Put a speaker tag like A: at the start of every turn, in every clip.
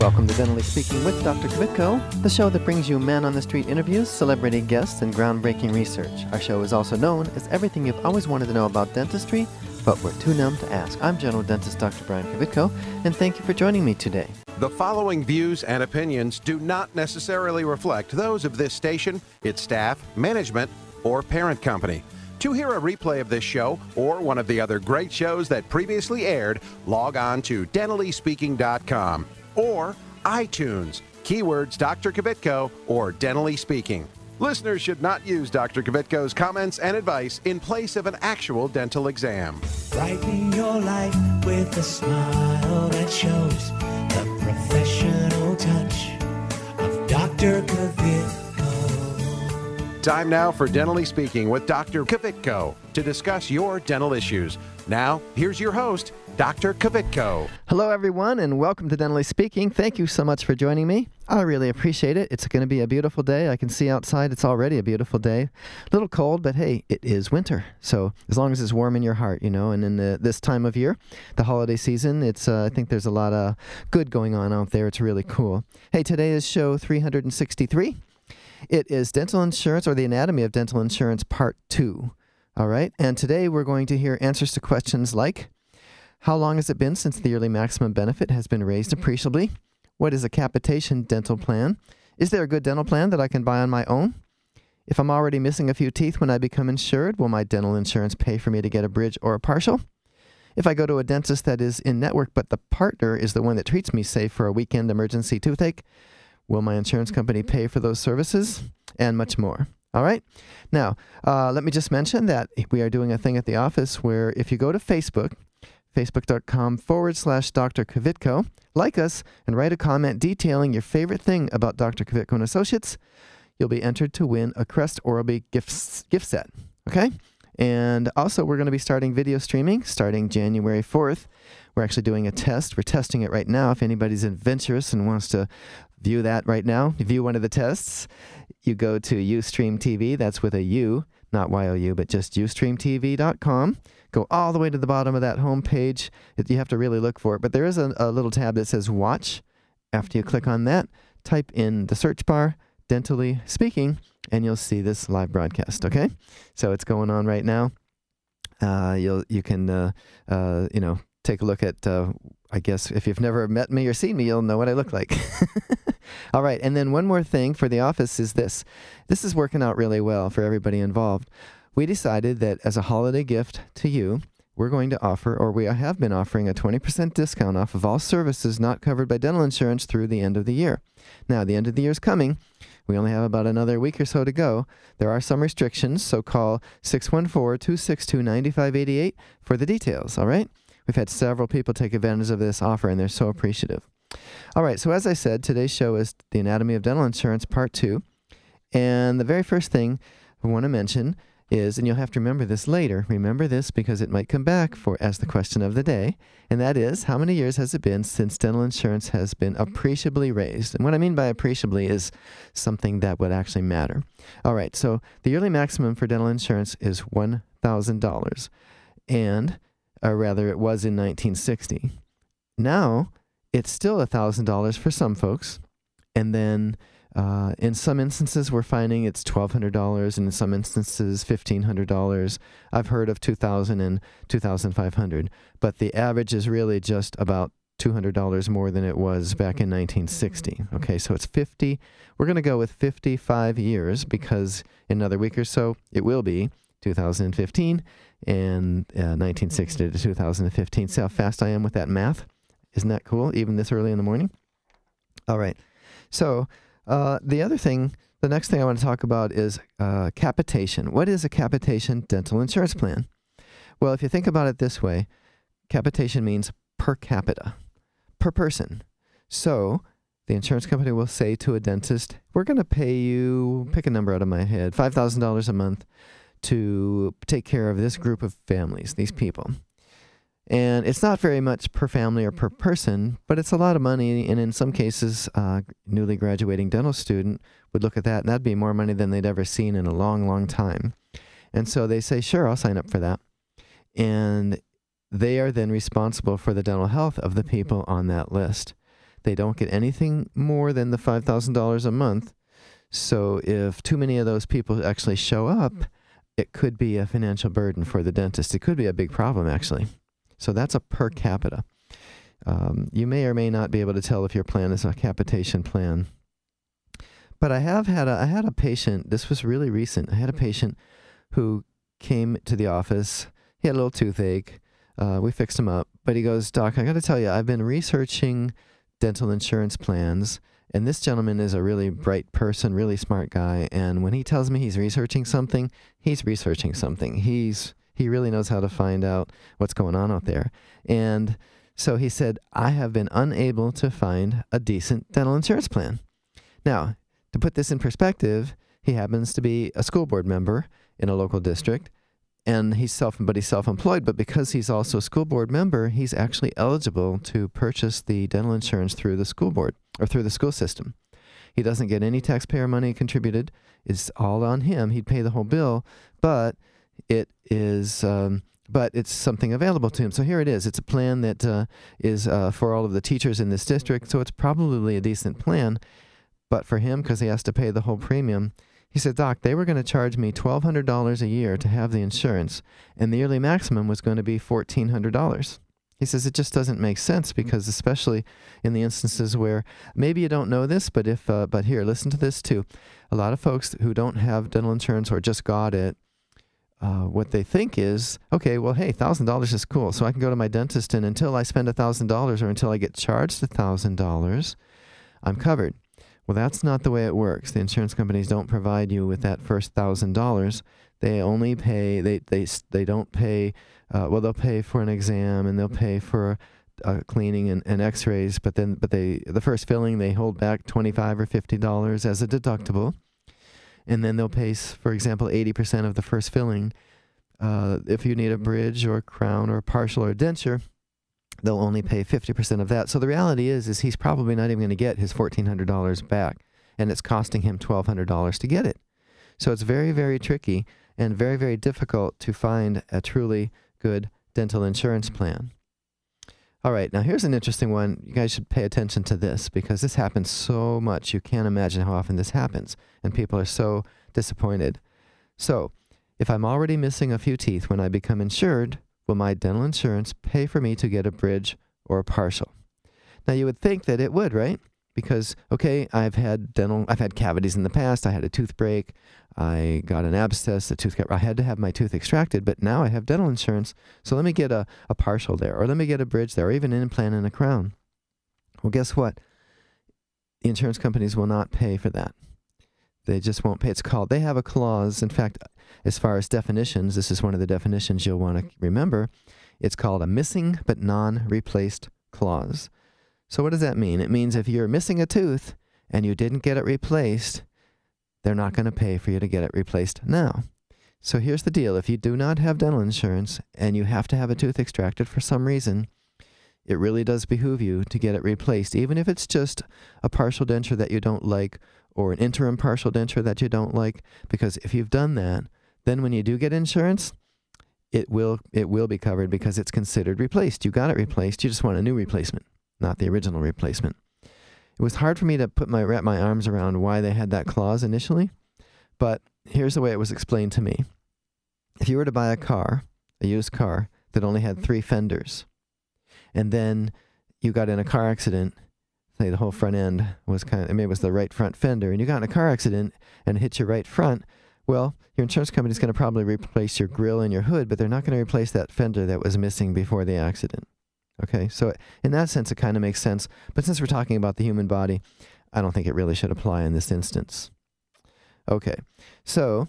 A: Welcome to Dentally Speaking with Dr. Kvitko, the show that brings you man-on-the-street interviews, celebrity guests, and groundbreaking research. Our show is also known as everything you've always wanted to know about dentistry, but we're too numb to ask. I'm General Dentist Dr. Brian Kvitko, and thank you for joining me today.
B: The following views and opinions do not necessarily reflect those of this station, its staff, management, or parent company. To hear a replay of this show or one of the other great shows that previously aired, log on to dentallyspeaking.com or iTunes, keywords Dr. Kvitko or Dentally Speaking. Listeners should not use Dr. Kvitko's comments and advice in place of an actual dental exam.
C: Brighten your life with a smile that shows the professional touch of Dr. Kvitko.
B: Time now for Dentally Speaking with Dr. Kvitko to discuss your dental issues. Now, here's your host, Dr. Kvitko.
A: Hello, everyone, and welcome to Dentally Speaking. Thank you so much for joining me. I really appreciate it. It's going to be a beautiful day. I can see outside. It's already a beautiful day. A little cold, but hey, it is winter. So as long as it's warm in your heart, you know, and in this time of year, the holiday season, I think there's a lot of good going on out there. It's really cool. Hey, today is show 363. It is Dental Insurance, or the Anatomy of Dental Insurance, Part 2. All right, and today we're going to hear answers to questions like, how long has it been since the yearly maximum benefit has been raised appreciably? What is a capitation dental plan? Is there a good dental plan that I can buy on my own? If I'm already missing a few teeth when I become insured, will my dental insurance pay for me to get a bridge or a partial? If I go to a dentist that is in network, but the partner is the one that treats me, say, for a weekend emergency toothache, will my insurance company pay for those services? And much more. All right. Now, let me just mention that we are doing a thing at the office where if you go to Facebook, facebook.com/Dr. Kvitko, like us and write a comment detailing your favorite thing about Dr. Kvitko and Associates, you'll be entered to win a Crest Oral-B gift set. Okay? And also, we're going to be starting video streaming starting January 4th. We're actually doing a test. We're testing it right now. If anybody's adventurous and wants to view that right now, view one of the tests, you go to Ustream TV. That's with a U, not Y-O-U, but just ustreamtv.com. Go all the way to the bottom of that home page. You have to really look for it, but there is a little tab that says Watch. After you click on that, type in the search bar, Dentally Speaking, and you'll see this live broadcast, okay? So it's going on right now. You can take a look at, I guess, if you've never met me or seen me, you'll know what I look like. All right, and then one more thing for the office is this. This is working out really well for everybody involved. We decided that as a holiday gift to you, we're going to offer, or we have been offering, a 20% discount off of all services not covered by dental insurance through the end of the year. Now, the end of the year is coming. We only have about another week or so to go. There are some restrictions, so call 614-262-9588 for the details, all right? We've had several people take advantage of this offer, and they're so appreciative. All right, so as I said, today's show is The Anatomy of Dental Insurance, Part 2. And the very first thing I want to mention is, and you'll have to remember this later, remember this because it might come back as the question of the day, and that is, how many years has it been since dental insurance has been appreciably raised? And what I mean by appreciably is something that would actually matter. All right, so the yearly maximum for dental insurance is $1,000, or rather it was in 1960. Now, it's still $1,000 for some folks, and then in some instances, we're finding it's $1,200, and in some instances, $1,500. I've heard of $2,000 and $2,500, but the average is really just about $200 more than it was back in 1960. Okay, so it's 50. We're going to go with 55 years because in another week or so, it will be 2015 and 1960 to 2015. See how fast I am with that math? Isn't that cool, even this early in the morning? All right, so the next thing I want to talk about is capitation. What is a capitation dental insurance plan? Well, if you think about it this way, capitation means per capita, per person. So the insurance company will say to a dentist, we're going to pay you, pick a number out of my head, $5,000 a month to take care of this group of families, these people. And it's not very much per family or per person, but it's a lot of money. And in some cases, newly graduating dental student would look at that, and that'd be more money than they'd ever seen in a long, long time. And so they say, sure, I'll sign up for that. And they are then responsible for the dental health of the people on that list. They don't get anything more than the $5,000 a month. So if too many of those people actually show up, it could be a financial burden for the dentist. It could be a big problem, actually. So that's a per capita. You may or may not be able to tell if your plan is a capitation plan. But I had a patient, this was really recent. I had a patient who came to the office. He had a little toothache. We fixed him up. But he goes, Doc, I got to tell you, I've been researching dental insurance plans. And this gentleman is a really bright person, really smart guy. And when he tells me he's researching something, he's researching something. He really knows how to find out what's going on out there. And so he said, I have been unable to find a decent dental insurance plan. Now, to put this in perspective, he happens to be a school board member in a local district. And he's self-employed, but because he's also a school board member, he's actually eligible to purchase the dental insurance through the school board or through the school system. He doesn't get any taxpayer money contributed. It's all on him. He'd pay the whole bill, but it's something available to him. So here it is. It's a plan that is for all of the teachers in this district, so it's probably a decent plan. But for him, because he has to pay the whole premium, he said, Doc, they were going to charge me $1,200 a year to have the insurance, and the yearly maximum was going to be $1,400. He says it just doesn't make sense because especially in the instances where maybe you don't know this, but here, listen to this too. A lot of folks who don't have dental insurance or just got it, what they think is, okay, well, hey, $1,000 is cool, so I can go to my dentist, and until I spend $1,000 or until I get charged $1,000, I'm covered. Well, that's not the way it works. The insurance companies don't provide you with that first $1,000. They only pay. They don't pay. They'll pay for an exam and they'll pay for cleaning and X-rays. But the first filling they hold back $25 or $50 as a deductible, and then they'll pay, for example, 80% of the first filling. If you need a bridge or a crown or a partial or a denture, they'll only pay 50% of that. So the reality is he's probably not even going to get his $1,400 back, and it's costing him $1,200 to get it. So it's very, very tricky and very, very difficult to find a truly good dental insurance plan. All right, now here's an interesting one. You guys should pay attention to this because this happens so much. You can't imagine how often this happens, and people are so disappointed. So if I'm already missing a few teeth when I become insured, will my dental insurance pay for me to get a bridge or a partial? Now, you would think that it would, right? Because, okay, I've had cavities in the past. I had a tooth break. I got an abscess. I had to have my tooth extracted, but now I have dental insurance. So let me get a partial there, or let me get a bridge there, or even an implant and a crown. Well, guess what? The insurance companies will not pay for that. They just won't pay. They have a clause. In fact, as far as definitions, this is one of the definitions you'll want to remember. It's called a missing but non-replaced clause. So what does that mean? It means if you're missing a tooth and you didn't get it replaced, they're not going to pay for you to get it replaced now. So here's the deal. If you do not have dental insurance and you have to have a tooth extracted for some reason, it really does behoove you to get it replaced, even if it's just a partial denture that you don't like or an interim partial denture that you don't like, because if you've done that, then when you do get insurance, it will be covered because it's considered replaced. You got it replaced. You just want a new replacement, not the original replacement. It was hard for me to wrap my arms around why they had that clause initially, but here's the way it was explained to me. If you were to buy a used car that only had 3 fenders, and then you got in a car accident, say the whole front end was maybe it was the right front fender, and you got in a car accident and hit your right front, well, your insurance company is going to probably replace your grill and your hood, but they're not going to replace that fender that was missing before the accident. Okay, so in that sense, it kind of makes sense. But since we're talking about the human body, I don't think it really should apply in this instance. Okay, so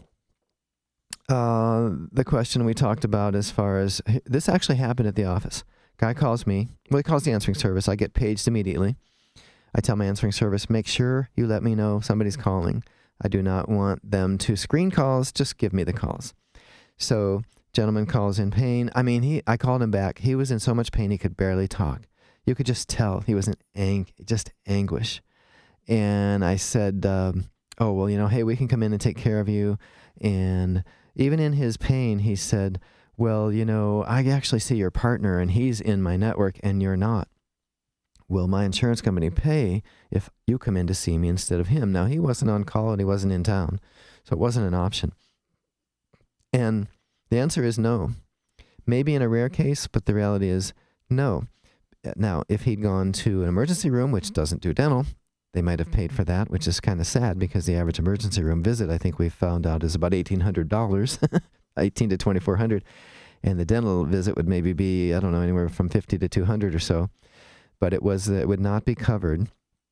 A: the question we talked about as far as, this actually happened at the office. Guy calls me. Well, he calls the answering service. I get paged immediately. I tell my answering service, make sure you let me know somebody's calling. I do not want them to screen calls. Just give me the calls. So gentleman calls in pain. I called him back. He was in so much pain he could barely talk. You could just tell he was in just anguish. And I said, oh, well, hey, we can come in and take care of you. And even in his pain, he said, well, I actually see your partner and he's in my network and you're not. will my insurance company pay if you come in to see me instead of him? Now, he wasn't on call and he wasn't in town, so it wasn't an option. And the answer is no. Maybe in a rare case, but the reality is no. Now, if he'd gone to an emergency room, which doesn't do dental, they might have paid for that, which is kind of sad because the average emergency room visit, I think we found out, is about $1,800, $1,800 to $2,400. And the dental visit would maybe be, I don't know, anywhere from $50 to $200 or so. But it would not be covered.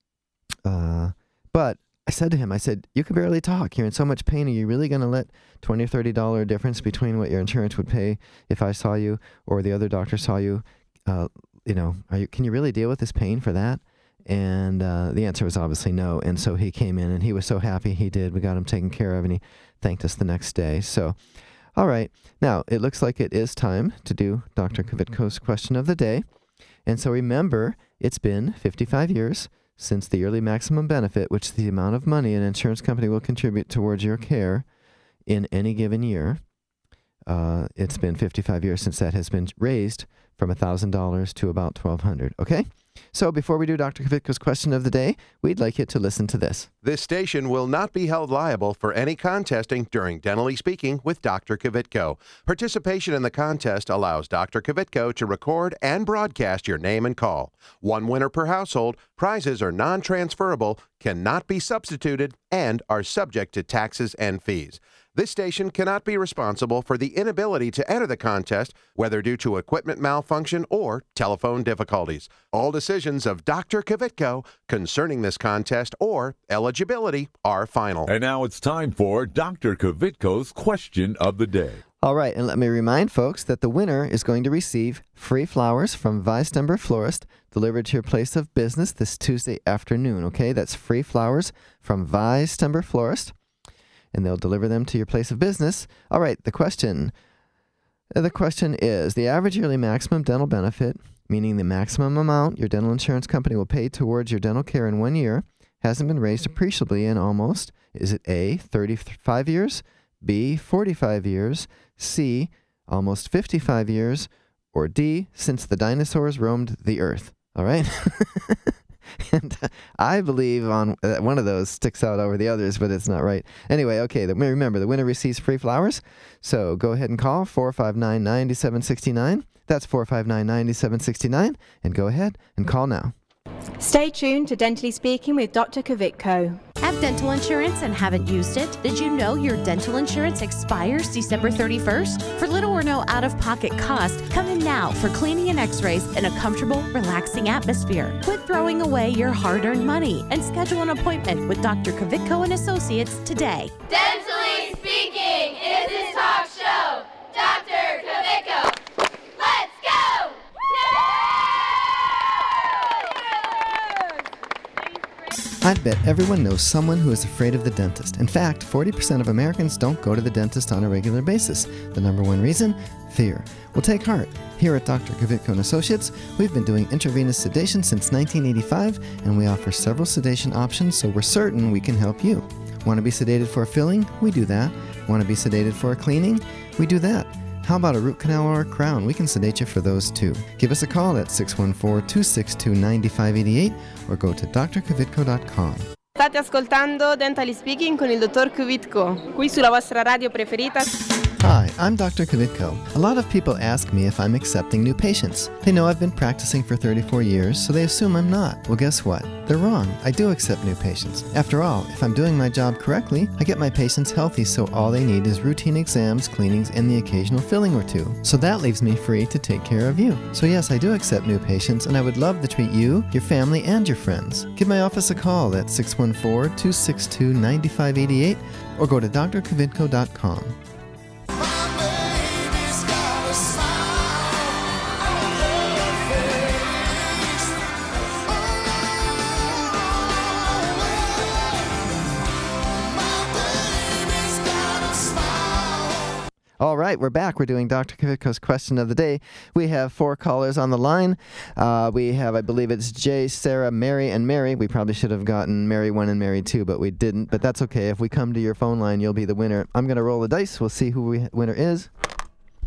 A: But I said to him, I said, you can barely talk. You're in so much pain. Are you really going to let $20 or $30 difference between what your insurance would pay if I saw you or the other doctor saw you? Can you really deal with this pain for that? And the answer was obviously no. And so he came in and he was so happy he did. We got him taken care of and he thanked us the next day. So, all right. Now, it looks like it is time to do Dr. Kvitko's question of the day. And so remember, it's been 55 years since the yearly maximum benefit, which is the amount of money an insurance company will contribute towards your care in any given year. It's been 55 years since that has been raised from $1,000 to about $1,200. Okay? So before we do Dr. Kvitko's question of the day, we'd like you to listen to this.
B: This station will not be held liable for any contesting during Dentally Speaking with Dr. Kvitko. Participation in the contest allows Dr. Kvitko to record and broadcast your name and call. One winner per household, prizes are non-transferable, cannot be substituted, and are subject to taxes and fees. This station cannot be responsible for the inability to enter the contest, whether due to equipment malfunction or telephone difficulties. All decisions of Dr. Kvitko concerning this contest or eligibility are final.
D: And now it's time for Dr. Kvitko's question of the day.
A: All right, and let me remind folks that the winner is going to receive free flowers from Weistember Florist delivered to your place of business this Tuesday afternoon, okay? That's free flowers from Weistember Florist, and they'll deliver them to your place of business. All right, the question is, the average yearly maximum dental benefit, meaning the maximum amount your dental insurance company will pay towards your dental care in 1 year, hasn't been raised appreciably in almost, is it A, 35 years, B, 45 years, C, almost 55 years, or D, since the dinosaurs roamed the earth? All right? And I believe on one of those sticks out over the others, but it's not right. Anyway, okay, remember, the winner receives free flowers. So go ahead and call 459-9769. That's 459-9769. And go ahead and call now.
E: Stay tuned to Dentally Speaking with Dr. Kvitko.
F: Have dental insurance and haven't used it? Did you know your dental insurance expires December 31st? For little or no out-of-pocket cost, come in now for cleaning and x-rays in a comfortable, relaxing atmosphere. Quit throwing away your hard-earned money and schedule an appointment with Dr. Kvitko and Associates today.
G: Dentally Speaking is his talk show. Dr. Kvitko. Let's go!
A: I bet everyone knows someone who is afraid of the dentist. In fact, 40% of Americans don't go to the dentist on a regular basis. The number one reason? Fear. Well, take heart. Here at Dr. Kvitko and Associates, we've been doing intravenous sedation since 1985, and we offer several sedation options, so we're certain we can help you. Want to be sedated for a filling? We do that. Want to be sedated for a cleaning? We do that. How about a root canal or a crown? We can sedate you for those too. Give us a call at 614-262-9588 or go to drkvitko.com.
H: State ascoltando Dentally Speaking con il dottor Kvitko, qui sulla vostra radio preferita.
A: Hi, I'm Dr. Kvitko. A lot of people ask me if I'm accepting new patients. They know I've been practicing for 34 years, so they assume I'm not. Well, guess what? They're wrong. I do accept new patients. After all, if I'm doing my job correctly, I get my patients healthy, so all they need is routine exams, cleanings, and the occasional filling or two. So that leaves me free to take care of you. So yes, I do accept new patients, and I would love to treat you, your family, and your friends. Give my office a call at 614-262-9588 or go to drkvitko.com. All right, we're back. We're doing Dr. Kvitko's question of the day. We have 4 callers on the line. We have, I believe it's Jay, Sarah, Mary, and Mary. We probably should have gotten Mary 1 and Mary 2, but we didn't. But that's okay. If we come to your phone line, you'll be the winner. I'm going to roll the dice. We'll see who the winner is.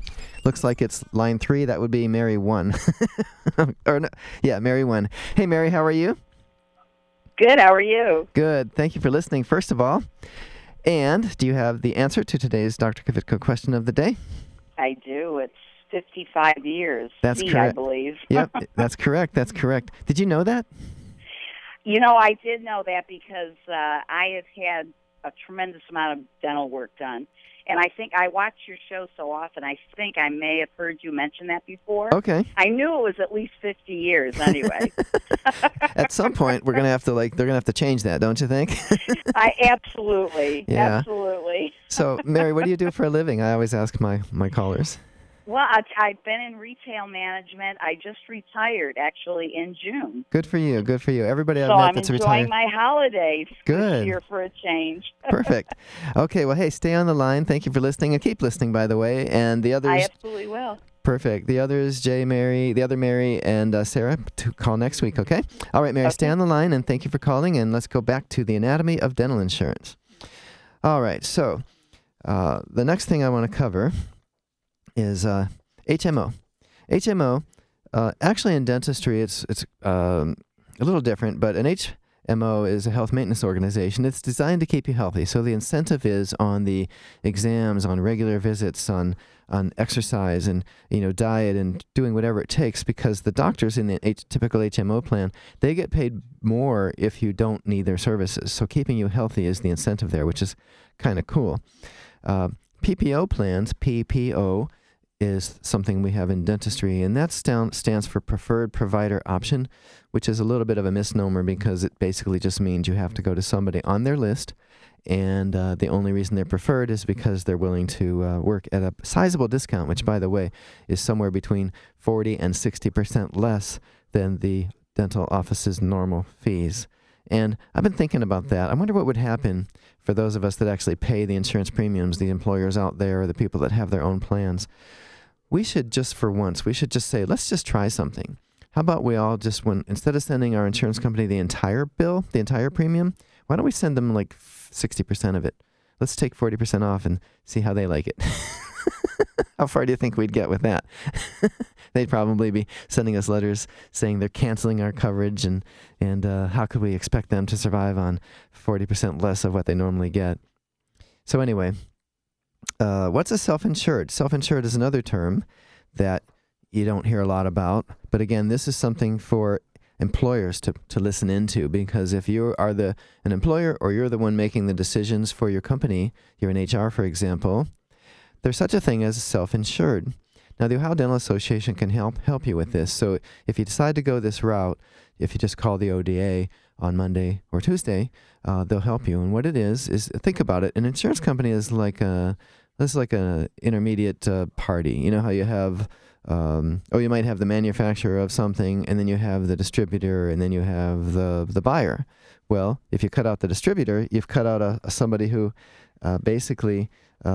A: Looks like it's line 3. That would be Mary 1. Or no, yeah, Mary 1. Hey, Mary, how are you?
I: Good. How are you?
A: Good. Thank you for listening, first of all. And do you have the answer to today's Dr. Kvitko question of the day?
I: I do. It's 55 years.
A: That's
I: C,
A: correct.
I: I believe.
A: Yep, that's correct. That's correct. Did you know that?
I: You know, I did know that because I have had a tremendous amount of dental work done. And I think I watch your show so often, I think I may have heard you mention that before.
A: Okay.
I: I knew it was at least 50 years anyway.
A: At some point, we're going to have to, they're going to have to change that, don't you think?
I: Absolutely.
A: Yeah.
I: Absolutely.
A: So, Mary, what do you do for a living? I always ask my callers.
I: Well, I've been in retail management. I just retired, actually, in June.
A: Good for you. Good for you. Everybody I've
I: So
A: met
I: I'm
A: that's
I: enjoying
A: retired.
I: my holidays
A: Good.
I: this year for a change.
A: Perfect. Okay, well, hey, stay on the line. Thank you for listening, and keep listening, by the way. And the others...
I: I absolutely will.
A: Perfect. The others, the other Mary, and Sarah, to call next week, okay? All right, Mary, stay on the line, and thank you for calling, and let's go back to the anatomy of dental insurance. All right, so the next thing I want to cover is HMO. HMO, actually in dentistry, it's a little different, but an HMO is a health maintenance organization. It's designed to keep you healthy. So the incentive is on the exams, on regular visits, on exercise and diet and doing whatever it takes, because the doctors in the typical HMO plan, they get paid more if you don't need their services. So keeping you healthy is the incentive there, which is kind of cool. PPO plans, PPO, is something we have in dentistry, and that stands for Preferred Provider Option, which is a little bit of a misnomer because it basically just means you have to go to somebody on their list, and the only reason they're preferred is because they're willing to work at a sizable discount, which, by the way, is somewhere between 40 and 60% less than the dental office's normal fees. And I've been thinking about that. I wonder what would happen for those of us that actually pay the insurance premiums, the employers out there, or the people that have their own plans. We should just say, let's just try something. How about we all just, instead of sending our insurance company the entire bill, the entire premium, why don't we send them like 60% of it? Let's take 40% off and see how they like it. How far do you think we'd get with that? They'd probably be sending us letters saying they're canceling our coverage, and how could we expect them to survive on 40% less of what they normally get? So anyway, what's a self-insured? Self-insured is another term that you don't hear a lot about. But again, this is something for employers to listen into, because if you are an employer or you're the one making the decisions for your company, you're in HR, for example, there's such a thing as self-insured. Now, the Ohio Dental Association can help you with this. So if you decide to go this route, if you just call the ODA on Monday or Tuesday, they'll help you. And what it is think about it. An insurance company is like an intermediate party. You know how you have, you might have the manufacturer of something, and then you have the distributor, and then you have the buyer. Well, if you cut out the distributor, you've cut out somebody who basically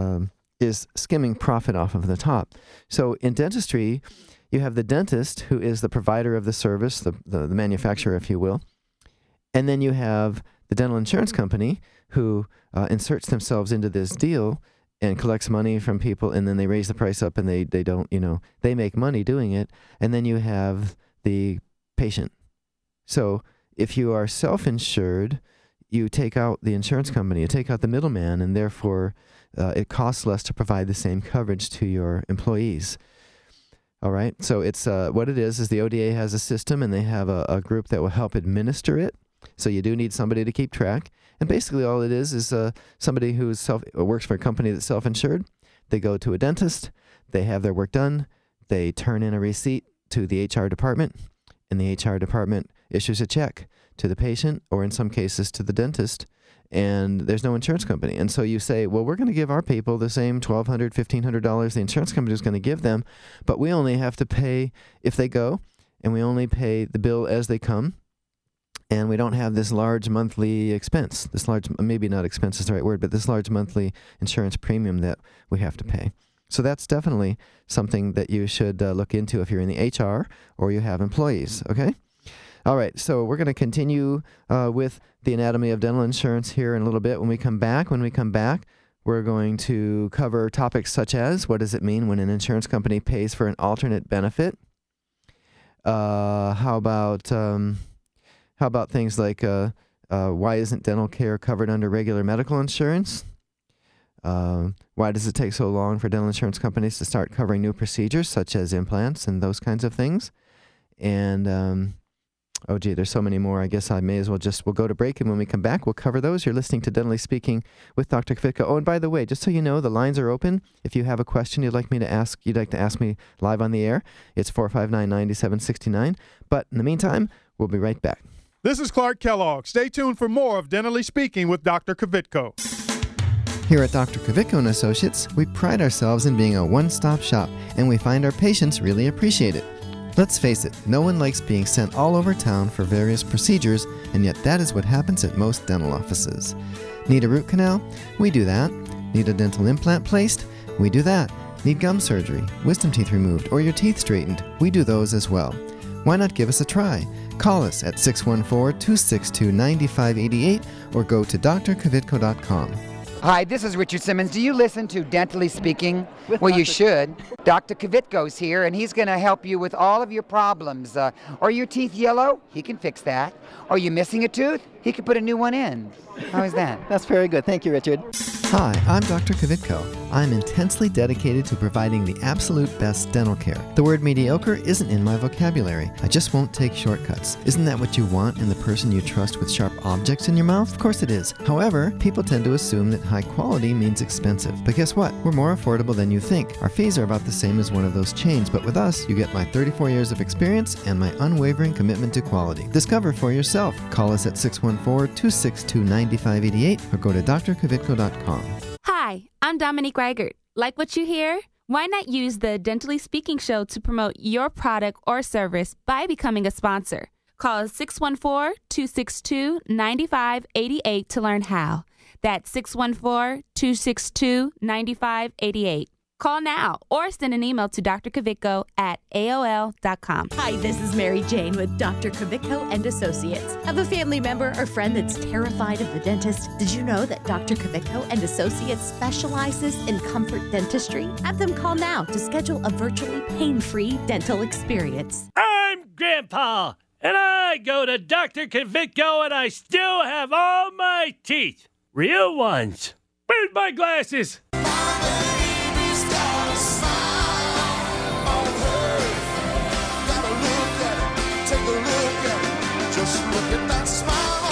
A: is skimming profit off of the top. So in dentistry, you have the dentist, who is the provider of the service, the manufacturer, if you will. And then you have the dental insurance company, who inserts themselves into this deal and collects money from people, and then they raise the price up, and they don't, they make money doing it. And then you have the patient. So if you are self-insured, you take out the insurance company, you take out the middleman, and therefore it costs less to provide the same coverage to your employees. All right, so it's what it is the ODA has a system, and they have a group that will help administer it. So you do need somebody to keep track. And basically all it is somebody who works for a company that's self-insured. They go to a dentist, they have their work done, they turn in a receipt to the HR department, and the HR department issues a check to the patient, or in some cases to the dentist, and there's no insurance company. And so you say, well, we're going to give our people the same $1,200, $1,500 the insurance company is going to give them, but we only have to pay if they go, and we only pay the bill as they come, and we don't have this large monthly expense, maybe not expense is the right word, but this large monthly insurance premium that we have to pay. So that's definitely something that you should look into if you're in the HR or you have employees, okay? All right, so we're going to continue with the anatomy of dental insurance here in a little bit when we come back. When we come back, We're going to cover topics such as, what does it mean when an insurance company pays for an alternate benefit? How about things like why isn't dental care covered under regular medical insurance? Why does it take so long for dental insurance companies to start covering new procedures such as implants and those kinds of things? And oh, gee, there's so many more. I guess I may as well we'll go to break, and when we come back, we'll cover those. You're listening to Dentally Speaking with Dr. Kvitko. Oh, and by the way, just so you know, the lines are open. If you have a question you'd like to ask me live on the air, it's 459-9769. But in the meantime, we'll be right back.
J: This is Clark Kellogg. Stay tuned for more of Dentally Speaking with Dr. Kvitko.
A: Here at Dr. Kvitko & Associates, we pride ourselves in being a one-stop shop, and we find our patients really appreciate it. Let's face it, no one likes being sent all over town for various procedures, and yet that is what happens at most dental offices. Need a root canal? We do that. Need a dental implant placed? We do that. Need gum surgery, wisdom teeth removed, or your teeth straightened? We do those as well. Why not give us a try? Call us at 614-262-9588 or go to drkvitko.com.
K: Hi, this is Richard Simmons. Do you listen to Dentally Speaking? Well, you should. Dr. Kvitko's here, and he's going to help you with all of your problems. Are your teeth yellow? He can fix that. Are you missing a tooth? He can put a new one in. How is that?
L: That's very good. Thank you, Richard.
A: Hi, I'm Dr. Kvitko. I'm intensely dedicated to providing the absolute best dental care. The word mediocre isn't in my vocabulary. I just won't take shortcuts. Isn't that what you want in the person you trust with sharp objects in your mouth? Of course it is. However, people tend to assume that high quality means expensive. But guess what? We're more affordable than you think. Our fees are about the same as one of those chains, but with us, you get my 34 years of experience and my unwavering commitment to quality. Discover for yourself. Call us at 614-262-9588 or go to drkvitko.com.
M: Hi, I'm Dominique Reichert. Like what you hear? Why not use the Dentally Speaking show to promote your product or service by becoming a sponsor? Call 614-262-9588 to learn how. That's 614-262-9588. Call now or send an email to Dr. Kvitko at AOL.com.
F: Hi, this is Mary Jane with Dr. Kvitko and Associates. Have a family member or friend that's terrified of the dentist? Did you know that Dr. Kvitko and Associates specializes in comfort dentistry? Have them call now to schedule a virtually pain-free dental experience.
N: I'm Grandpa, and I go to Dr. Kvitko, and I still have all my teeth. Real ones. Where's my glasses?
O: Just look at that smile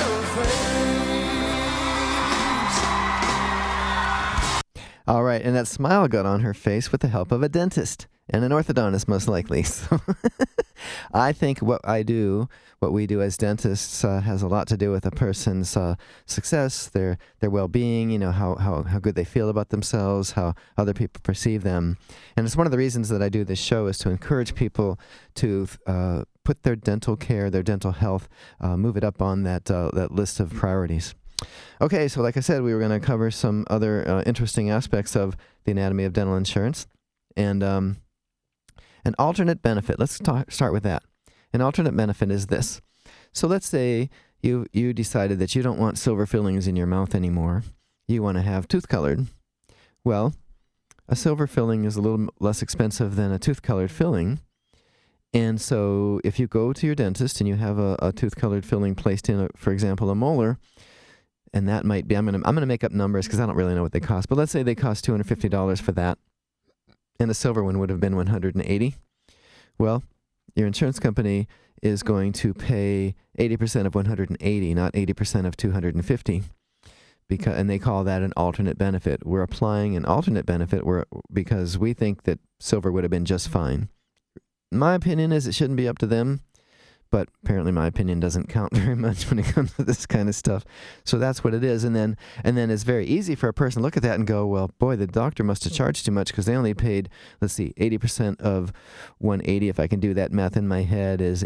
O: on her face.
A: All right, and that smile got on her face with the help of a dentist and an orthodontist, most likely. So I think what we do as dentists has a lot to do with a person's success, their well-being, how good they feel about themselves, how other people perceive them. And it's one of the reasons that I do this show is to encourage people to put their dental care, their dental health, move it up on that list of priorities. Okay, so like I said, we were going to cover some other interesting aspects of the anatomy of dental insurance. And an alternate benefit, let's start with that. An alternate benefit is this. So let's say you decided that you don't want silver fillings in your mouth anymore. You want to have tooth-colored. Well, a silver filling is a little less expensive than a tooth-colored filling. And so if you go to your dentist and you have a tooth-colored filling placed in, for example, a molar, and that might be, I'm gonna make up numbers because I don't really know what they cost, but let's say they cost $250 for that, and the silver one would have been $180. Well, your insurance company is going to pay 80% of $180, not 80% of $250, and they call that an alternate benefit. We're applying an alternate benefit because we think that silver would have been just fine. My opinion is it shouldn't be up to them, but apparently my opinion doesn't count very much when it comes to this kind of stuff. So that's what it is. And then it's very easy for a person to look at that and go, well, boy, the doctor must have charged too much because they only paid, 80% of 180, if I can do that math in my head, is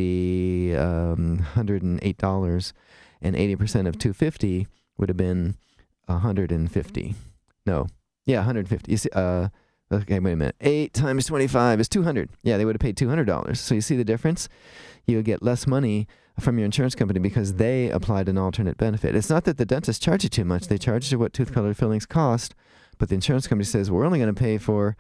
A: $108. And 80% of 250 would have been 150. No. Yeah, 150. You see, Okay, wait a minute. 8 times 25 is $200. Yeah, they would have paid $200. So you see the difference? You get less money from your insurance company because they applied an alternate benefit. It's not that the dentist charged you too much. They charged you what tooth-colored fillings cost, but the insurance company says, we're only going to pay for,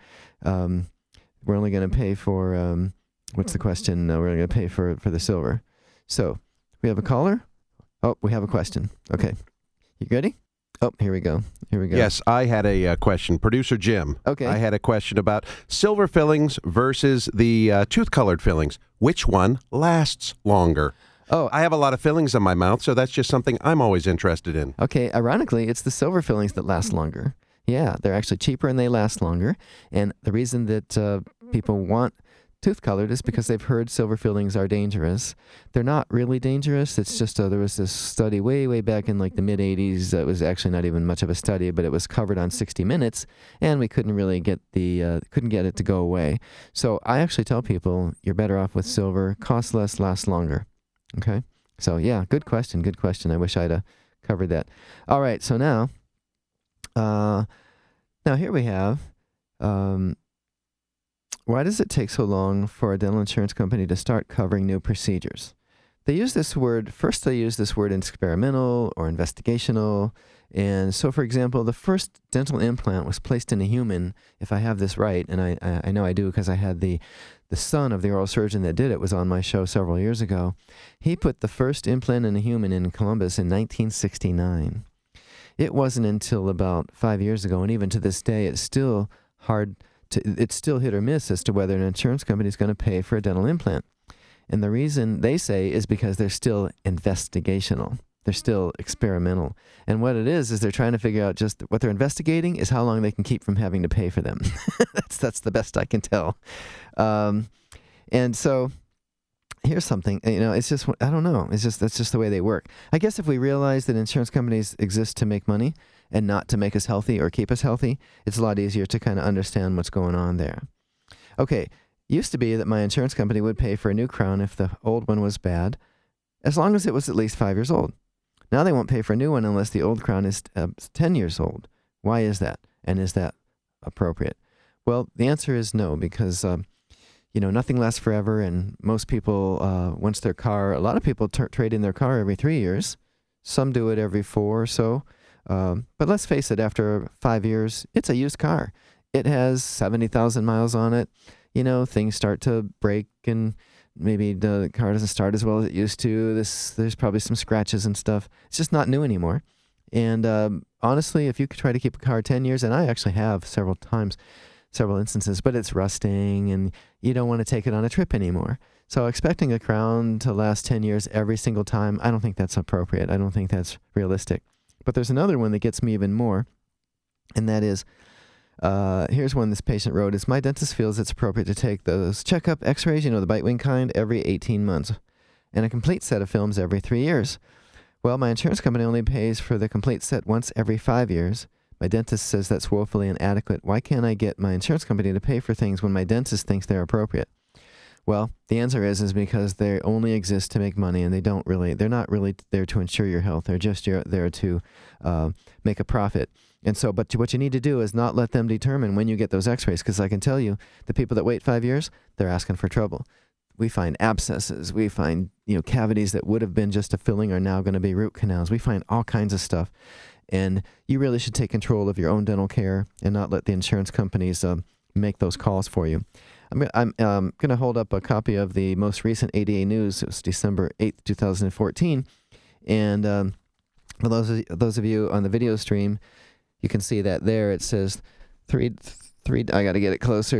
A: what's the question? No, we're only going to pay for the silver. So, we have a caller? Oh, we have a question. Okay. You ready? Oh, here we go.
B: Yes, I had a question. Producer Jim.
A: Okay.
B: I had a question about silver fillings versus the tooth-colored fillings. Which one lasts longer?
A: Oh,
B: I have a lot of fillings in my mouth, so that's just something I'm always interested in.
A: Okay, ironically, it's the silver fillings that last longer. Yeah, they're actually cheaper and they last longer. And the reason that people want tooth-colored is because they've heard silver fillings are dangerous. They're not really dangerous. It's just there was this study way back in like the mid-'80s. It was actually not even much of a study, but it was covered on 60 Minutes, and we couldn't really get couldn't get it to go away. So I actually tell people you're better off with silver. Costs less, lasts longer. Okay? So yeah, good question. I wish I'd covered that. All right, so now here we have why does it take so long for a dental insurance company to start covering new procedures? They use this word experimental or investigational. And so, for example, the first dental implant was placed in a human, if I have this right, and I know I do because I had the son of the oral surgeon that did it was on my show several years ago. He put the first implant in a human in Columbus in 1969. It wasn't until about 5 years ago, and even to this day, it's still it's still hit or miss as to whether an insurance company is going to pay for a dental implant. And the reason they say is because they're still investigational. They're still experimental. And what it is they're trying to figure out just what they're investigating is how long they can keep from having to pay for them. That's the best I can tell. And so here's something, it's just, I don't know. That's just the way they work. I guess if we realize that insurance companies exist to make money and not to make us healthy or keep us healthy, it's a lot easier to kind of understand what's going on there. Okay, used to be that my insurance company would pay for a new crown if the old one was bad, as long as it was at least 5 years old. Now they won't pay for a new one unless the old crown is 10 years old. Why is that? And is that appropriate? Well, the answer is no, because nothing lasts forever, and most people, a lot of people trade in their car every 3 years. Some do it every 4 or so. But let's face it, after 5 years, it's a used car. It has 70,000 miles on it. Things start to break, and maybe the car doesn't start as well as it used to. There's probably some scratches and stuff. It's just not new anymore. And honestly, if you could try to keep a car 10 years, and I actually have several instances, but it's rusting, and you don't want to take it on a trip anymore. So expecting a crown to last 10 years every single time, I don't think that's appropriate. I don't think that's realistic. But there's another one that gets me even more, and that is, here's one this patient wrote, is my dentist feels it's appropriate to take those checkup x-rays, the bite wing kind, every 18 months, and a complete set of films every 3 years. Well, my insurance company only pays for the complete set once every 5 years. My dentist says that's woefully inadequate. Why can't I get my insurance company to pay for things when my dentist thinks they're appropriate? Well, the answer is because they only exist to make money, and they're not really there to ensure your health. They're just there to make a profit. And so, but what you need to do is not let them determine when you get those x-rays, because I can tell you, the people that wait 5 years, they're asking for trouble. We find abscesses. We find, cavities that would have been just a filling are now going to be root canals. We find all kinds of stuff. And you really should take control of your own dental care and not let the insurance companies make those calls for you. I'm going to hold up a copy of the most recent ADA News. It was December 8th, 2014. And for those of you on the video stream, you can see that there. It says three. I got to get it closer.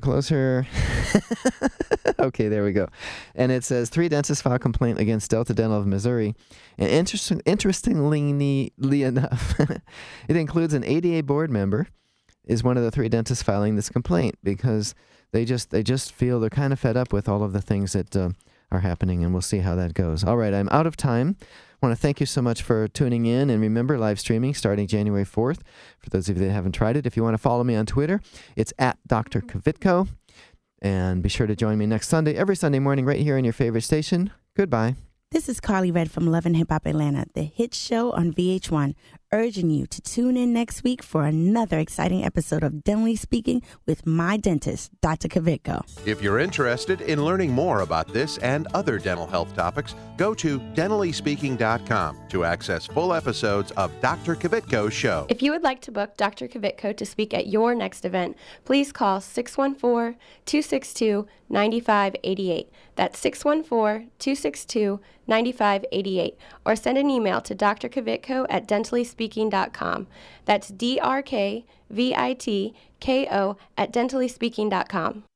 A: Okay, there we go. And it says 3 dentists file complaint against Delta Dental of Missouri. And interestingly enough, it includes an ADA board member is one of the 3 dentists filing this complaint, because they just feel they're kind of fed up with all of the things that are happening, and we'll see how that goes. All right, I'm out of time. I want to thank you so much for tuning in, and remember, live streaming starting January 4th. For those of you that haven't tried it, if you want to follow me on Twitter, it's at Dr. Kvitko. And be sure to join me next Sunday, every Sunday morning, right here on your favorite station. Goodbye.
L: This is Carly Red from Love and Hip Hop Atlanta, the hit show on VH1, urging you to tune in next week for another exciting episode of Dentally Speaking with my dentist, Dr. Kvitko.
B: If you're interested in learning more about this and other dental health topics, go to dentallyspeaking.com to access full episodes of Dr. Kvitko's show.
E: If you would like to book Dr. Kvitko to speak at your next event, please call 614-262-9588. That's 614-262-9588. Or send an email to Dr. Kvitko at dentallyspeaking.com. That's DRKVITKO at dentallyspeaking.com.